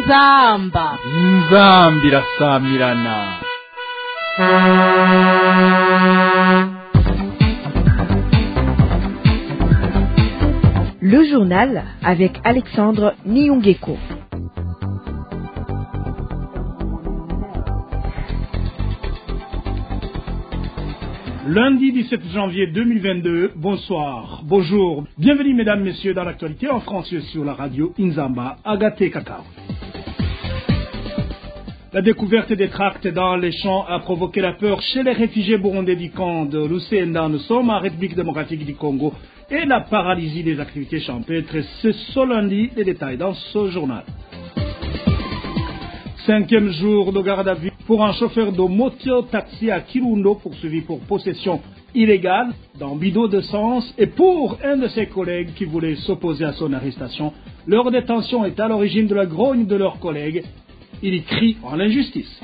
inzamba irasamirana. Le journal avec Alexandre Niungeko. Lundi 17 janvier 2022, bonsoir, bonjour, bienvenue mesdames, messieurs dans l'actualité en français sur la radio Inzamba, Agaté Kakao. La découverte des tracts dans les champs a provoqué la peur chez les réfugiés burundais du camp de Lusenda, nous sommes en République démocratique du Congo, et la paralysie des activités champêtres, c'est ce lundi, les détails dans ce journal. 5e jour de garde à vue pour un chauffeur de moto-taxi à Kirundo poursuivi pour possession illégale d'un bidon d'essence et pour un de ses collègues qui voulait s'opposer à son arrestation. Leur détention est à l'origine de la grogne de leurs collègues. Ils crient en l'injustice.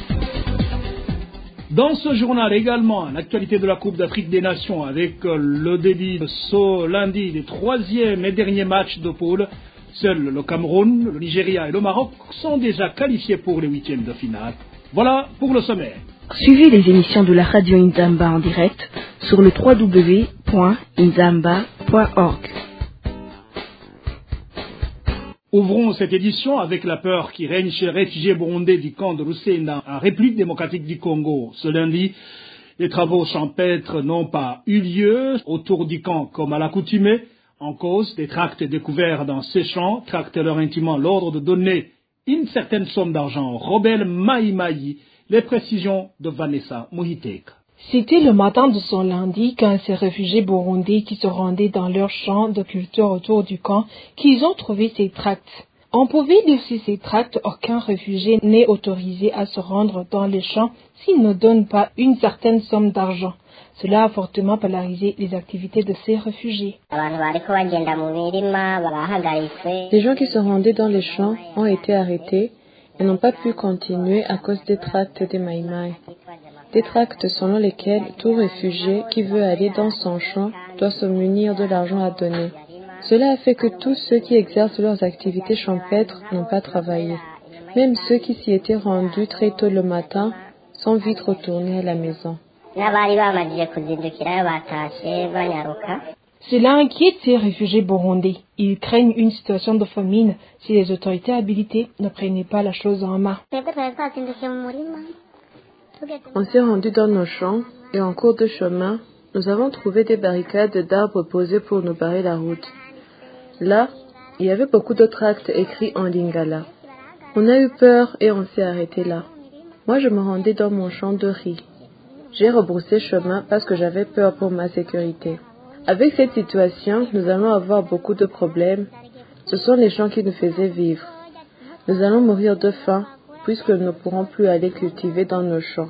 Dans ce journal également, l'actualité de la Coupe d'Afrique des Nations avec le début de ce lundi des 3e et dernier matchs de poule. Seuls le Cameroun, le Nigeria et le Maroc sont déjà qualifiés pour les 8e de finale. Voilà pour le sommaire. Suivez les émissions de la radio Inzamba en direct sur le www.inzamba.org. Ouvrons cette édition avec la peur qui règne chez les réfugiés burundais du camp de Lusenda en République démocratique du Congo. Ce lundi, les travaux champêtres n'ont pas eu lieu autour du camp comme à l'accoutumée. En cause des tracts découverts dans ces champs, tractent leur intimement l'ordre de donner une certaine somme d'argent. Robel Maïmaï, les précisions de Vanessa Mohiteka. C'était le matin de ce lundi qu'un de ces réfugiés burundais qui se rendaient dans leur champ de culture autour du camp qu'ils ont trouvé ces tracts. On pouvait lire sur ces tracts, aucun réfugié n'est autorisé à se rendre dans les champs s'il ne donne pas une certaine somme d'argent. Cela a fortement polarisé les activités de ces réfugiés. Les gens qui se rendaient dans les champs ont été arrêtés et n'ont pas pu continuer à cause des tracts des Maïmaï. Des tracts selon lesquels tout réfugié qui veut aller dans son champ doit se munir de l'argent à donner. Cela a fait que tous ceux qui exercent leurs activités champêtres n'ont pas travaillé. Même ceux qui s'y étaient rendus très tôt le matin sont vite retournés à la maison. Cela inquiète ces réfugiés burundais. Ils craignent une situation de famine si les autorités habilitées ne prenaient pas la chose en main. On s'est rendu dans nos champs et en cours de chemin, nous avons trouvé des barricades d'arbres posées pour nous barrer la route. Là, il y avait beaucoup de tracts écrits en lingala. On a eu peur et on s'est arrêté là. Moi, je me rendais dans mon champ de riz. J'ai rebroussé chemin parce que j'avais peur pour ma sécurité. Avec cette situation, nous allons avoir beaucoup de problèmes. Ce sont les champs qui nous faisaient vivre. Nous allons mourir de faim puisque nous ne pourrons plus aller cultiver dans nos champs.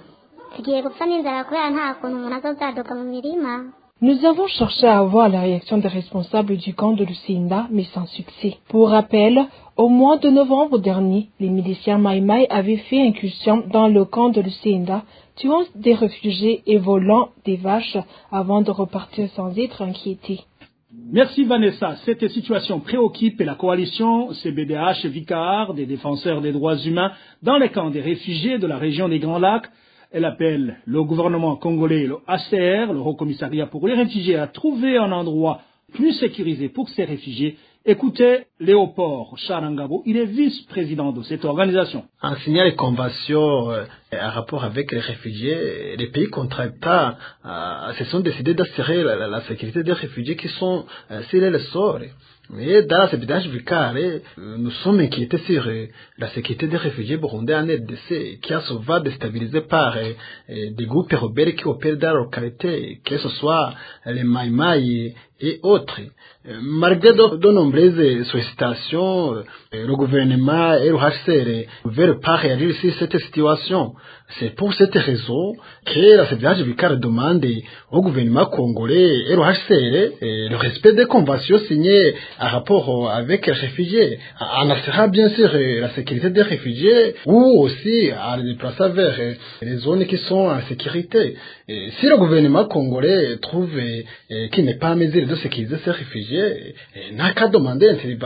Nous avons cherché à avoir la réaction des responsables du camp de Lusenda, mais sans succès. Pour rappel, au mois de novembre dernier, les miliciens Maïmaï avaient fait incursion dans le camp de Lusenda, tuant des réfugiés et volant des vaches avant de repartir sans être inquiétés. Merci Vanessa. Cette situation préoccupe la coalition CBDH Vicar des défenseurs des droits humains dans les camps des réfugiés de la région des Grands Lacs. Elle appelle le gouvernement congolais, le HCR, le Haut Commissariat pour les réfugiés, à trouver un endroit plus sécurisé pour ces réfugiés. Écoutez Léopold Charangabo, il est vice-président de cette organisation. En signant les conventions en rapport avec les réfugiés, les pays contractants se sont décidés d'assurer la sécurité des réfugiés qui sont sur le sort. Mais dans la CBDH Vicar, nous sommes inquiétés sur la sécurité des réfugiés burundais en RDC, qui est souvent déstabilisée par des groupes rebelles qui opèrent dans la localité, que ce soit les Maïmaï et autres. Malgré de nombreuses sollicitations, le gouvernement et le HCR ne veulent pas réagir sur cette situation. C'est pour cette raison que la CBDH Vicar demande au gouvernement congolais et le HCR le respect des conventions signées en rapport avec les réfugiés, en assurant bien sûr la sécurité des réfugiés ou aussi à les déplacer vers les zones qui sont en sécurité. Et si le gouvernement congolais trouve qu'il n'est pas en mesure de sécuriser ces réfugiés, n'a qu'à demander l'intervention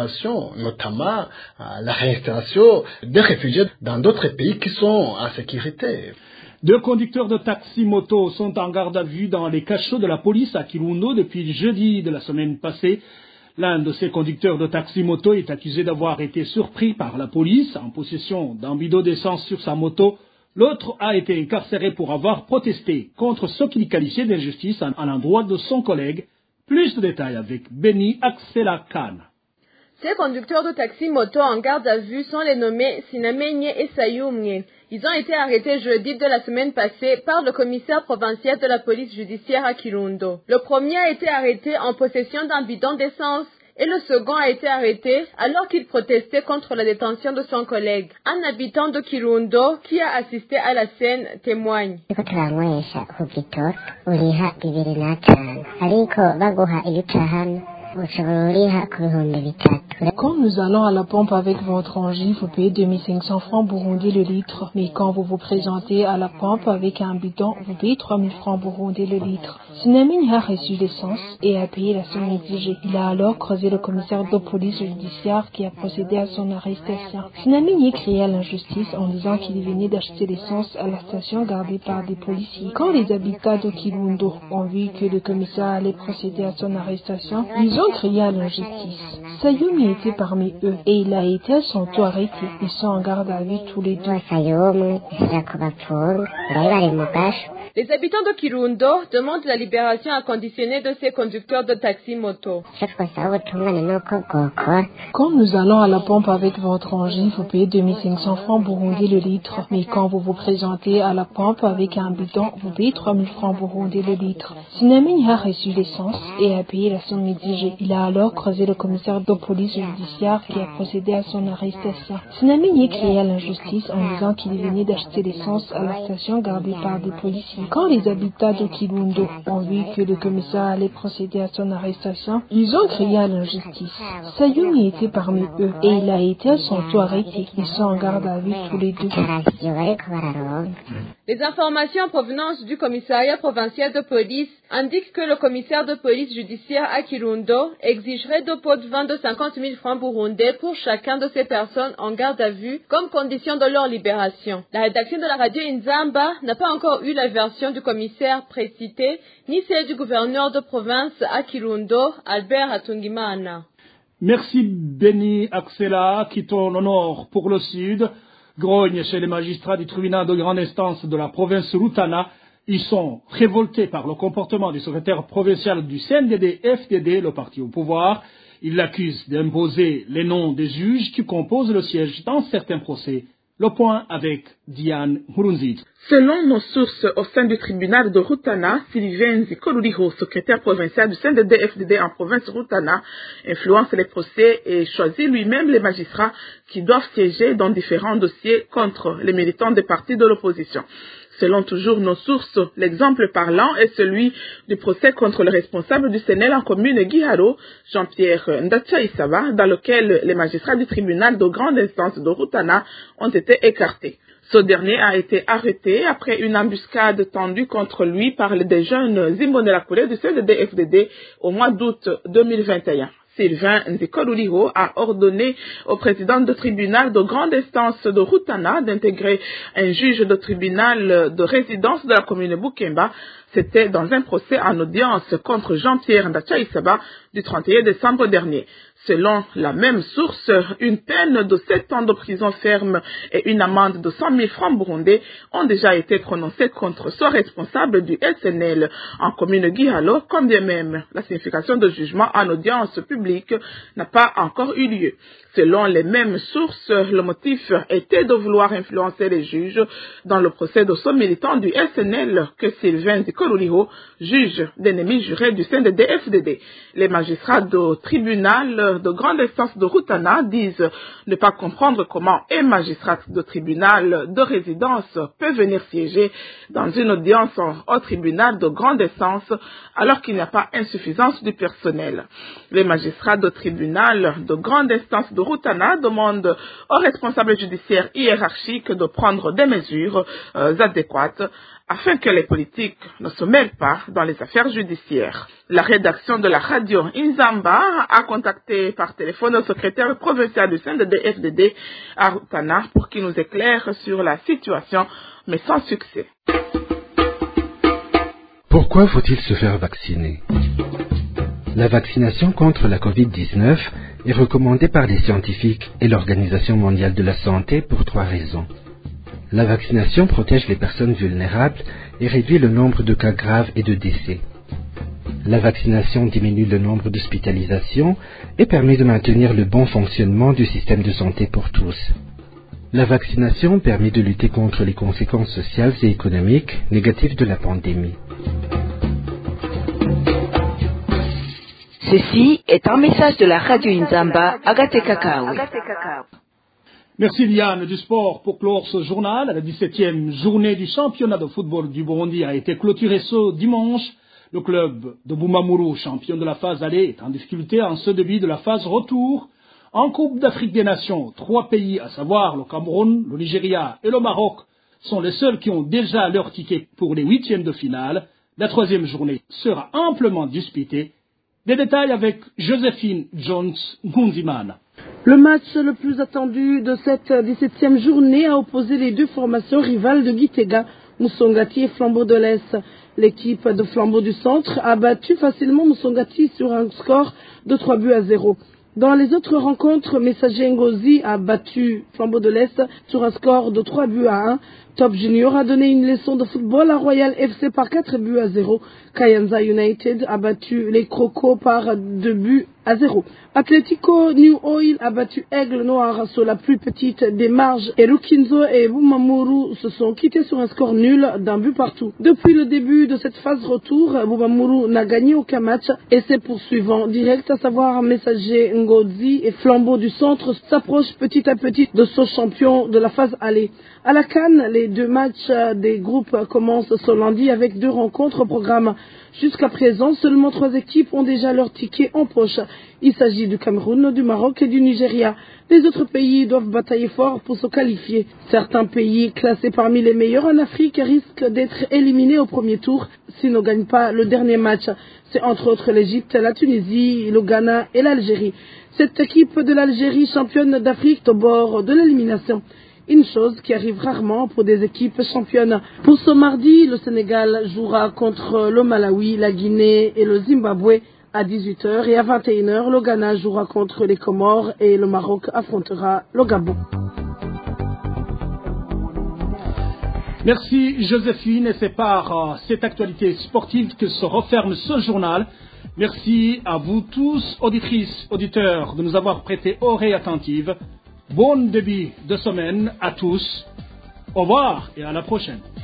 informations, notamment la réinstallation des réfugiés dans d'autres pays qui sont en sécurité. 2 conducteurs de taxi-moto sont en garde à vue dans les cachots de la police à Kirundo depuis jeudi de la semaine passée. L'un de ces conducteurs de taxi-moto est accusé d'avoir été surpris par la police en possession d'un bidon d'essence sur sa moto. L'autre a été incarcéré pour avoir protesté contre ce qu'il qualifiait d'injustice à l'endroit de son collègue. Plus de détails avec Beni Axela Khan. Ces conducteurs de taxi-moto en garde à vue sont les nommés Sinamenye et Sayumye. Ils ont été arrêtés jeudi de la semaine passée par le commissaire provincial de la police judiciaire à Kirundo. Le premier a été arrêté en possession d'un bidon d'essence et le second a été arrêté alors qu'il protestait contre la détention de son collègue. Un habitant de Kirundo qui a assisté à la scène témoigne. Quand nous allons à la pompe avec votre engie, vous payez 2500 francs burundais le litre. Mais quand vous vous présentez à la pompe avec un bidon, vous payez 3000 francs burundais le litre. Sinamine a reçu l'essence et a payé la somme exigée. Il a alors creusé le commissaire de police judiciaire qui a procédé à son arrestation. Sinamine criait à l'injustice en disant qu'il venait d'acheter l'essence à la station gardée par des policiers. Quand les habitants de Kirundo ont vu que le commissaire allait procéder à son arrestation, ils ont crié à l'injustice. Sayumi était parmi eux et il a été à son tour arrêté. Ils sont en garde à vue tous les deux. Les habitants de Kirundo demandent la libération inconditionnelle de ces conducteurs de taxi-moto. Quand nous allons à la pompe avec votre engie, vous payez 2500 francs burundais le litre. Mais quand vous vous présentez à la pompe avec un bidon, vous payez 3000 francs burundais le litre. Sinamine a reçu l'essence et a payé la somme exigée. Il a alors creusé le commissaire de police judiciaire qui a procédé à son arrestation. Sinamine criait à l'injustice en disant qu'il venait d'acheter l'essence à la station gardée par des policiers. Quand les habitants de Kirundo ont vu que le commissaire allait procéder à son arrestation, ils ont crié à l'injustice. Sayumi était parmi eux et il a été à son tour arrêté. Ils sont en garde à vue tous les deux. Les informations en provenance du commissariat provincial de police indiquent que le commissaire de police judiciaire à Kirundo exigerait de pots de vin de 50 000 francs burundais pour chacun de ces personnes en garde à vue comme condition de leur libération. La rédaction de la radio Inzamba n'a pas encore eu la version du commissaire précité ni celle du gouverneur de province à Kirundo, Albert Atungimana. Merci Beni Axela, quittons le nord pour le sud. Grogne chez les magistrats du tribunal de grande instance de la province Rutana. Ils sont révoltés par le comportement du secrétaire provincial du CNDD-FDD, le parti au pouvoir. Ils l'accusent d'imposer les noms des juges qui composent le siège dans certains procès. Le point avec Diane Murunzit. Selon nos sources au sein du tribunal de Rutana, Sylvain Zikoluriho, secrétaire provincial du CNDD-FDD en province Rutana, influence les procès et choisit lui-même les magistrats qui doivent siéger dans différents dossiers contre les militants des partis de l'opposition. Selon toujours nos sources, l'exemple parlant est celui du procès contre le responsable du CNL en commune Giharo, Jean-Pierre Ndachaïsaba, dans lequel les magistrats du tribunal de grande instance de Rutana ont été écartés. Ce dernier a été arrêté après une embuscade tendue contre lui par des jeunes Zimbonelakure du CNDD-FDD au mois d'août 2021. Sylvain Nzikoluriho a ordonné au président du tribunal de grande instance de Rutana d'intégrer un juge de tribunal de résidence de la commune Bukemba. C'était dans un procès en audience contre Jean-Pierre Ndachaïsaba du 31 décembre dernier. Selon la même source, une peine de 7 ans de prison ferme et une amende de 100 000 francs burundais ont déjà été prononcées contre ce responsable du SNL en commune Gihalo, quand bien même la signification de jugement en audience publique n'a pas encore eu lieu. Selon les mêmes sources, le motif était de vouloir influencer les juges dans le procès de ce militant du SNL que Sylvain Zikoluriho juge d'ennemi juré du CNDD-FDD. Les magistrats du tribunal de grande instance de Rutana disent ne pas comprendre comment un magistrat de tribunal de résidence peut venir siéger dans une audience au tribunal de grande instance alors qu'il n'y a pas insuffisance du personnel. Les magistrats de tribunal de grande instance de Rutana demandent aux responsables judiciaires hiérarchiques de prendre des mesures adéquates. afin que les politiques ne se mêlent pas dans les affaires judiciaires. La rédaction de la radio Inzamba a contacté par téléphone le secrétaire provincial du CNDD-FDD à Rutana pour qu'il nous éclaire sur la situation, mais sans succès. Pourquoi faut-il se faire vacciner? La vaccination contre la Covid-19 est recommandée par les scientifiques et l'Organisation mondiale de la santé pour 3 raisons. La vaccination protège les personnes vulnérables et réduit le nombre de cas graves et de décès. La vaccination diminue le nombre d'hospitalisations et permet de maintenir le bon fonctionnement du système de santé pour tous. La vaccination permet de lutter contre les conséquences sociales et économiques négatives de la pandémie. Ceci est un message de la radio Inzamba Agate Kakao. Merci Liane du sport pour clore ce journal. La 17e journée du championnat de football du Burundi a été clôturée ce dimanche. Le club de Bumamuru, champion de la phase aller, est en difficulté en ce début de la phase retour. En Coupe d'Afrique des Nations, 3 pays, à savoir le Cameroun, le Nigeria et le Maroc, sont les seuls qui ont déjà leur ticket pour les 8e de finale. La 3e journée sera amplement disputée. Des détails avec Joséphine Jones-Gunzimana. Le match le plus attendu de cette 17e journée a opposé les 2 formations rivales de Gitega, Musongati et Flambeau de l'Est. L'équipe de Flambeau du Centre a battu facilement Musongati sur un score de 3-0. Dans les autres rencontres, Messager Ngozi a battu Flambeau de l'Est sur un score de 3-1. Top Junior a donné une leçon de football à Royal FC par 4-0. Kayanza United a battu les Crocos par 2-0. Atlético New Oil a battu Aigle Noir sur la plus petite des marges et Rukinzo et Bumamuru se sont quittés sur un score nul d'1 partout. Depuis le début de cette phase retour, Bumamuru n'a gagné aucun match et ses poursuivants directs, à savoir Messager Ngozi et Flambeau du Centre, s'approchent petit à petit de ce champion de la phase aller. À la CAN, les 2 matchs des groupes commencent ce lundi avec 2 rencontres au programme. Jusqu'à présent, seulement 3 équipes ont déjà leur ticket en poche. Il s'agit du Cameroun, du Maroc et du Nigeria. Les autres pays doivent batailler fort pour se qualifier. Certains pays classés parmi les meilleurs en Afrique risquent d'être éliminés au premier tour s'ils ne gagnent pas le dernier match. C'est entre autres l'Égypte, la Tunisie, le Ghana et l'Algérie. Cette équipe de l'Algérie, championne d'Afrique, est au bord de l'élimination. Une chose qui arrive rarement pour des équipes championnes. Pour ce mardi, le Sénégal jouera contre le Malawi, la Guinée et le Zimbabwe à 18h et à 21h, le Ghana jouera contre les Comores et le Maroc affrontera le Gabon. Merci Joséphine, et c'est par cette actualité sportive que se referme ce journal. Merci à vous tous, auditrices, auditeurs, de nous avoir prêté oreille attentive. Bon début de semaine à tous. Au revoir et à la prochaine.